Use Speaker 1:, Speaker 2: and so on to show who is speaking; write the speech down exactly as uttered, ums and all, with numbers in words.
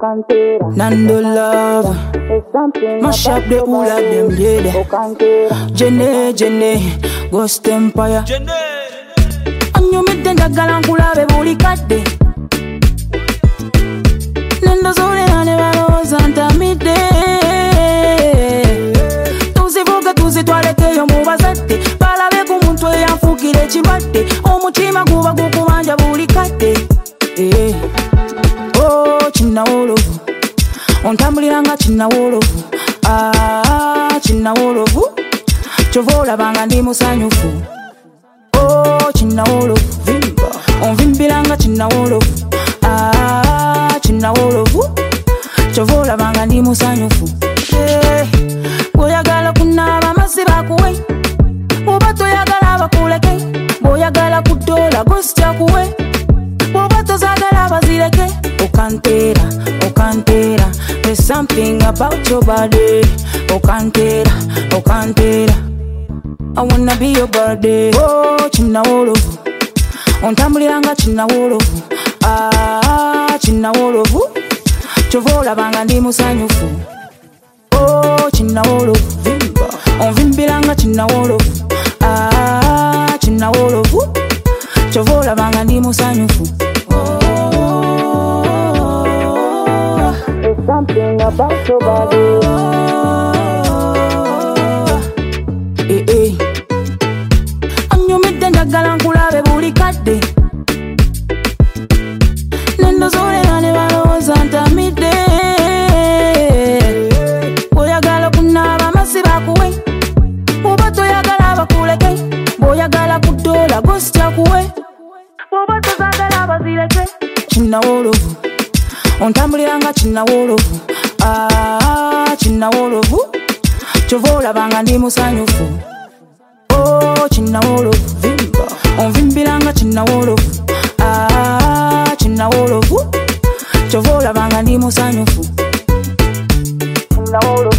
Speaker 1: Nando love, mash up the whole of them dead. Jenny, Jenny, Ghost Empire. And you meet the galankula be boli kade. Nando zone ane vano zanta mide. Tuzi vuga tuzi toilette yo mubazate. Pala be kumuntu ya fukire chibate. Omutima kuba kukumanja boli kade. Eh. Oh, china wolovu. Ontambuliranga china wolovu. Ah, china wolovu. Chovola banga ndi musanyufu. Oh, china wolovu. Vimba. Onvimbiranga china wolovu. Ah, china wolovu. Chovola banga ndi musanyufu. Eh, boyagala kunaba masiba kuwe. Bobato yagala bakuleke. Boyagala kudola goscha kuwe. Bobato zagala bazileke. Okantera, okantera. There's something about your body. Okantera, okantera. I wanna be your body. Oh, china wolovu. Ontambuliranga china wolovu. Ah, china wolovu. Chovola banga ndi musanyufu. Oh, china wolovu. Vimba. Onvimbiranga china wolovu. Ah, china wolovu. Chovola banga ndi musanyufu. There's something about your body. Eh eh. Anyo midenda galankula be buli kade. Nendo zone ane vano zanta mide. Boyagala kunaba masiba kuwe. Bobato yagala bakuleke. Boyagala kudola goscha kuwe. Bobato zagala bazileke. China wolovu. Ontambuliranga china wolovu. Ah, china wolovu. Chovola banga ndi musanyufu. Oh, china wolovu. Vimba. Onvimbiranga china wolovu. Ah, china wolovu. Chovola banga ndi musanyufu. China wolovu.